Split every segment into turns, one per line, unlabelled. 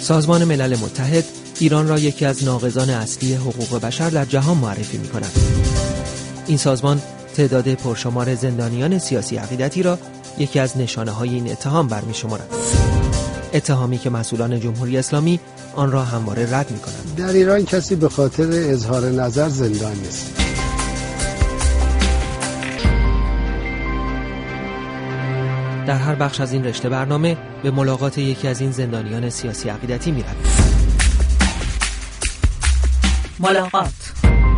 سازمان ملل متحد ایران را یکی از ناقضان اصلی حقوق بشر در جهان معرفی می‌کند. این سازمان تعداد پرشمار زندانیان سیاسی عقیدتی را یکی از نشانه‌های این اتهام برمی‌شمارد. اتهامی که مسئولان جمهوری اسلامی آن را همواره رد می‌کنند.
در ایران کسی به خاطر اظهار نظر زندان نیست.
در هر بخش از این رشته برنامه به ملاقات یکی از این زندانیان سیاسی عقیدتی می‌رویم.
ملاقات.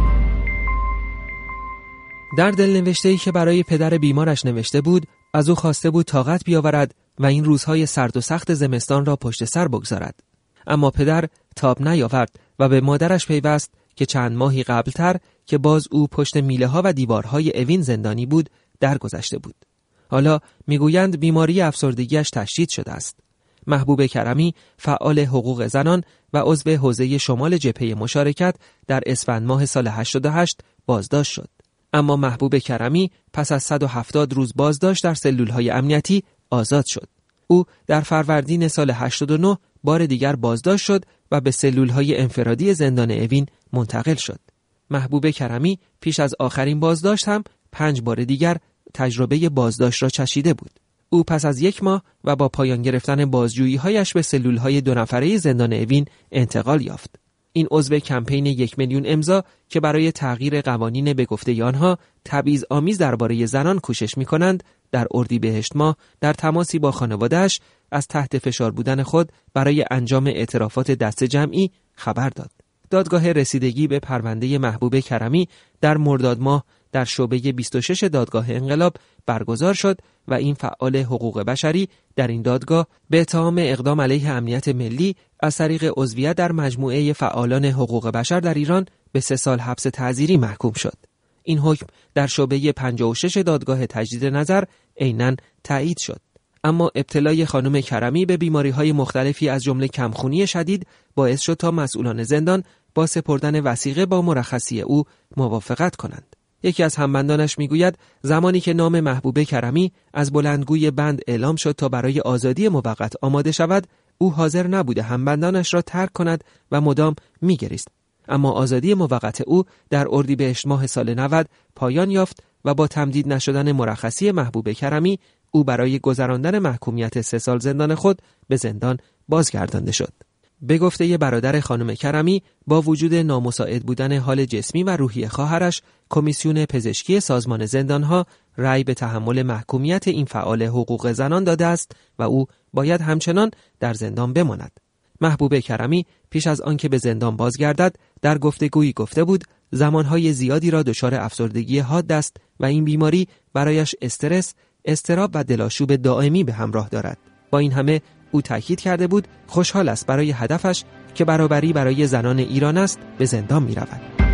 در دلنوشته‌ای که برای پدر بیمارش نوشته بود، از او خواسته بود طاقت بیاورد و این روزهای سرد و سخت زمستان را پشت سر بگذارد. اما پدر تاب نیاورد و به مادرش پیوست که چند ماهی قبلتر که باز او پشت میله‌ها و دیوارهای اوین زندانی بود، درگذشته بود. حالا میگویند بیماری افسردگیش تشدید شده است. محبوب کرمی، فعال حقوق زنان و عضو حوزه شمال جبهه مشارکت، در اسفند ماه سال 88 بازداشت شد. اما محبوب کرمی پس از 170 روز بازداشت در سلولهای امنیتی آزاد شد. او در فروردین سال 89 بار دیگر بازداشت شد و به سلولهای انفرادی زندان اوین منتقل شد. محبوب کرمی پیش از آخرین بازداشت هم 5 بار دیگر تجربه بازداشت را چشیده بود. او پس از 1 ماه و با پایان گرفتن بازجویی‌هایش به سلولهای 2 نفره زندان اوین انتقال یافت. این عضو کمپین 1 میلیون امضا که برای تغییر قوانین به گفته آنها تبعیض‌آمیز درباره زنان کوشش می‌کنند، در اردیبهشت ماه در تماسی با خانواده‌اش از تحت فشار بودن خود برای انجام اعترافات دست جمعی خبر داد. دادگاه رسیدگی به پرونده محبوب کرمی در مرداد ماه در شعبه 26 دادگاه انقلاب برگزار شد و این فعال حقوق بشری در این دادگاه به اتهام اقدام علیه امنیت ملی از طریق عضویت در مجموعه فعالان حقوق بشر در ایران به 3 سال حبس تعزیری محکوم شد. این حکم در شعبه 56 دادگاه تجدید نظر عیناً تایید شد. اما ابتلای خانم کرمی به بیماری‌های مختلفی از جمله کمخونی شدید باعث شد تا مسئولان زندان با سپردن وثیقه با مرخصی او موافقت کنند. یکی از همبندانش میگوید زمانی که نام محبوب کرمی از بلندگوی بند اعلام شد تا برای آزادی موقت آماده شود، او حاضر نبوده همبندانش را ترک کند و مدام میگریست. اما آزادی موقت او در اردیبهشت ماه سال 90 پایان یافت و با تمدید نشدن مرخصی محبوب کرمی او برای گذراندن محکومیت 3 سال زندان خود به زندان بازگردانده شد. به گفته برادر خانم کرمی، با وجود نامساعد بودن حال جسمی و روحی خواهرش، کمیسیون پزشکی سازمان زندانها رأی به تحمل محکومیت این فعال حقوق زنان داده است و او باید همچنان در زندان بماند. محبوب کرمی پیش از آنکه به زندان بازگردد در گفتگویی گفته بود زمانهای زیادی را دچار افسردگی حاد است و این بیماری برایش استرس، اضطراب و دلآشوب دائمی به همراه دارد. با این همه او تاکید کرده بود خوشحال است برای هدفش که برابری برای زنان ایران است به زندان می رود.